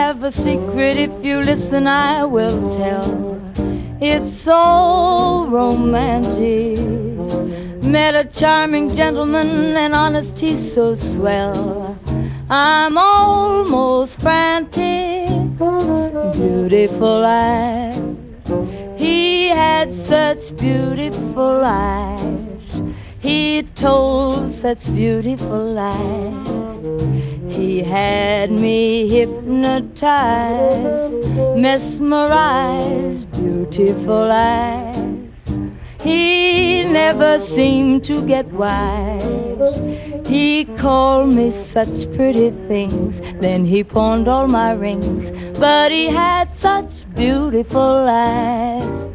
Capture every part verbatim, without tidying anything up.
have a secret. If you listen, I will tell. It's so romantic. Met a charming gentleman, and honest, he's so swell. I'm almost frantic. Beautiful eyes. He had such beautiful eyes. He told such beautiful lies. He had me hypnotized, mesmerized, beautiful eyes. He never seemed to get wise. He called me such pretty things, then he pawned all my rings, but he had such beautiful eyes.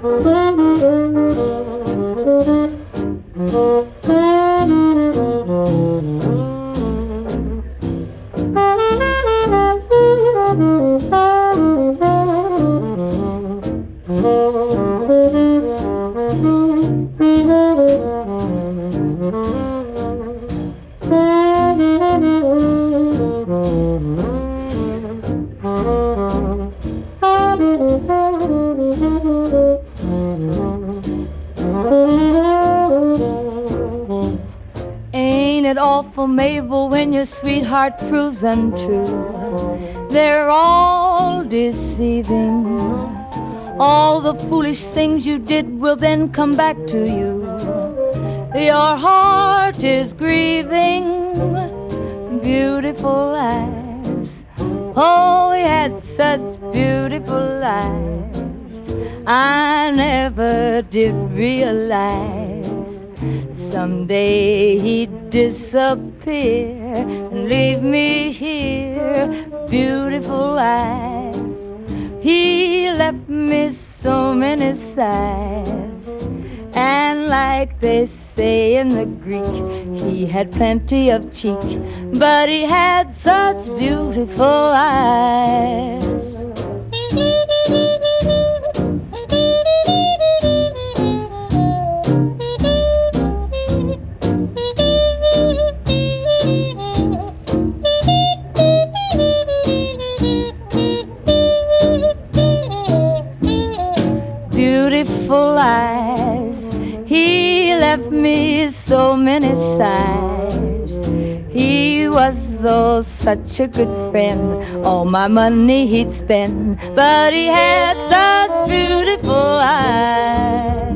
Ain't it awful, Mabel, when your sweetheart proves untrue? They're all deceiving. All the foolish things you did will then come back to you. Your heart is grieving. Beautiful eyes. Oh, he had such beautiful eyes. I never did realize someday he'd disappear and leave me here. Beautiful eyes. He left me so many sighs, and like they say in the Greek, he had plenty of cheek, but he had such beautiful eyes. Beautiful eyes. He left me so many sighs. He was oh such a good friend. All my money he'd spend, but he had such beautiful eyes.